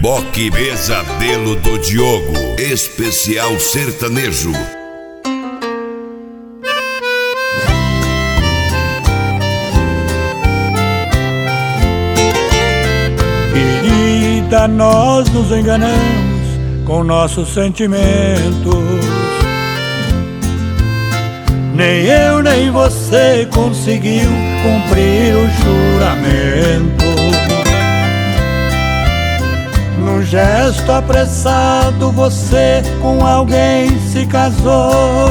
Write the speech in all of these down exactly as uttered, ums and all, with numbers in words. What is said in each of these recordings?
Reboque Pesadelo do Diogo, especial sertanejo. Querida, nós nos enganamos com nossos sentimentos. Nem eu nem você conseguiu cumprir o juramento. Num gesto apressado você com alguém se casou.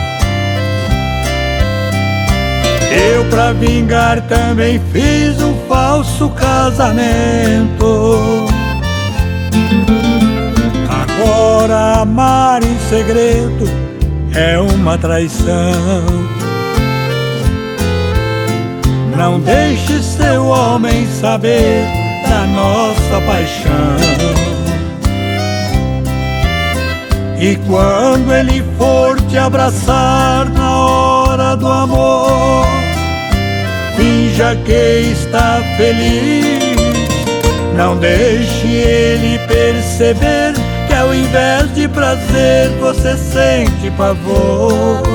Eu, pra vingar, também fiz um falso casamento. Agora amar em segredo é uma traição. Não deixe seu homem saber da nossa paixão. E quando ele for te abraçar na hora do amor, finja que está feliz. Não deixe ele perceber que ao invés de prazer você sente pavor.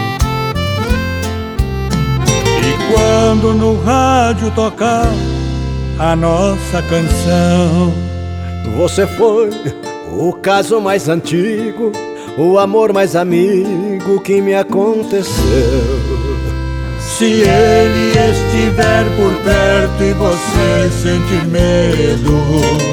E quando no rádio tocar a nossa canção, você foi o caso mais antigo, o amor mais amigo que me aconteceu. Se ele estiver por perto e você sentir medo,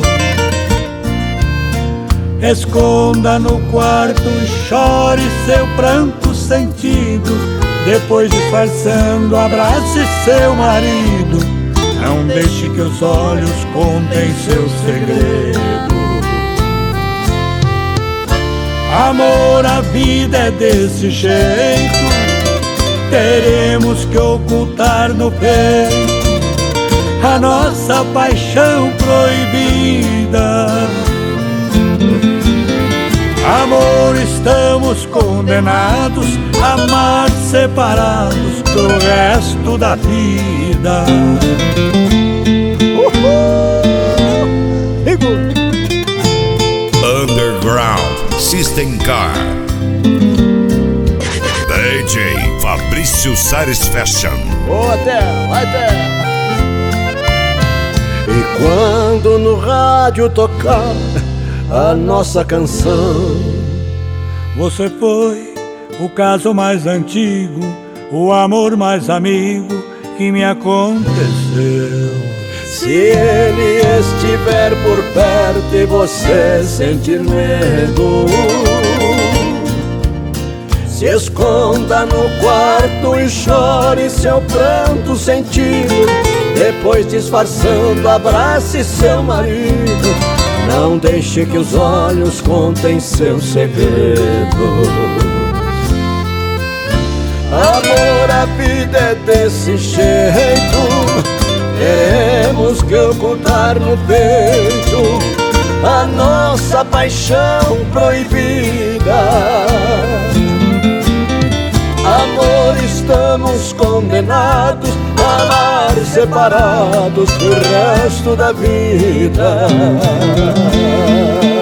esconda no quarto e chore seu pranto sentido. Depois, disfarçando, abrace seu marido. Não deixe que os olhos contem seu segredo. Amor, a vida é desse jeito. Teremos que ocultar no peito a nossa paixão proibida. Amor, estamos condenados a amar separados pro resto da vida. Uhul! Underground System Car, D J Fabrício Sares Fashion. Ô, Theo, vai, Theo. E quando no rádio tocar a nossa canção, você foi o caso mais antigo, o amor mais amigo que me aconteceu. Se ele estiver por perto e você sentir medo, se esconda no quarto e chore seu pranto sentido. Depois, disfarçando, abrace seu marido. Não deixe que os olhos contem seu segredo. Amor, a vida é desse jeito. Teremos que ocultar no peito a nossa paixão proibida. Amor, estamos condenados a amar separados pro resto da vida.